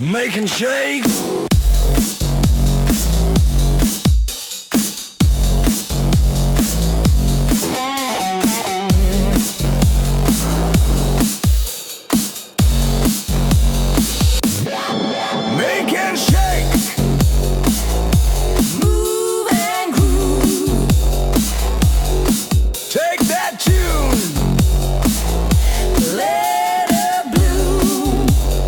Making shakes. Making shakes. Move and groove. Take that tune. Let it bloom.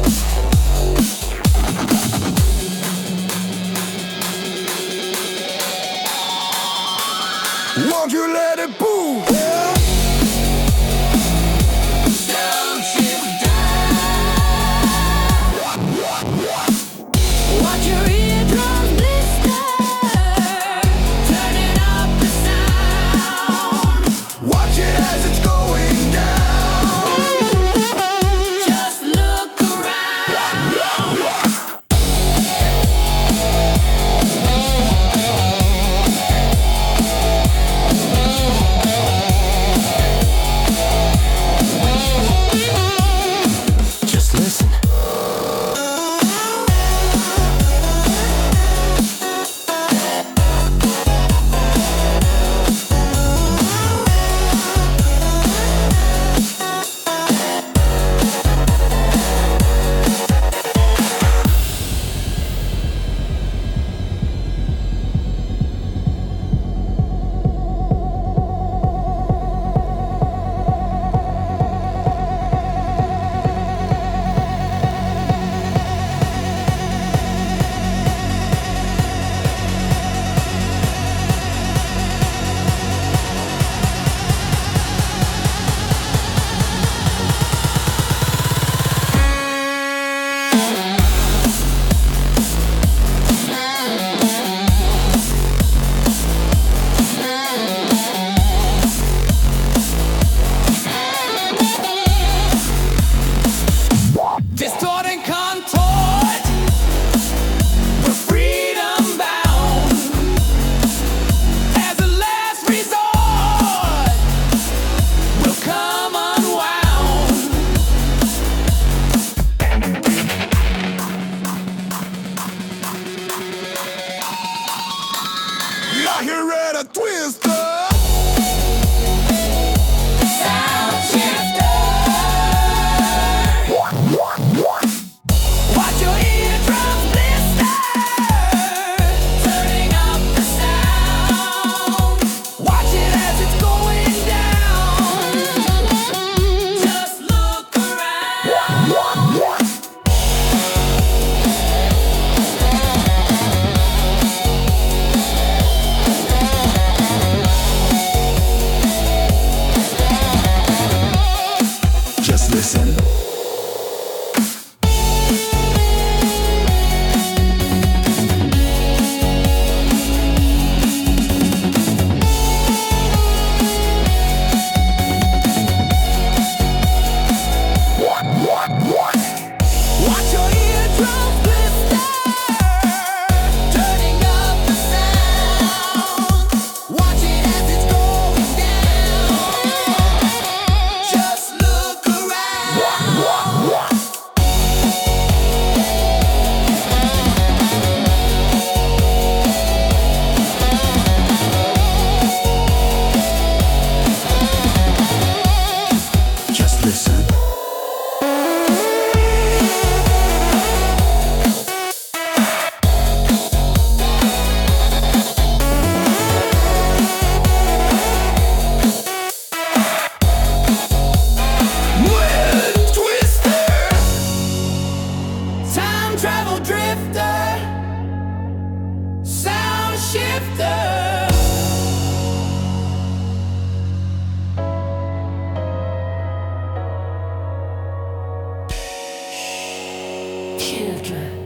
Won't you let it boom? Watch your eardrums blister, turning up the sound. Watch it as it's going down. Just look around. Just listen. Distort and contort, we're freedom bound. As a last resort, we'll come unwound. Like you're at a twister. Sound shifter. Watch your eardrums blister, turning up the sound. Watch it as it's going down. Just look around. Just listen. Watch your eardrums blister, turning up the sound. Watch it as it's going down. Just look around. Just listen. Wind twister, time travel drifter, sound shifter. Children.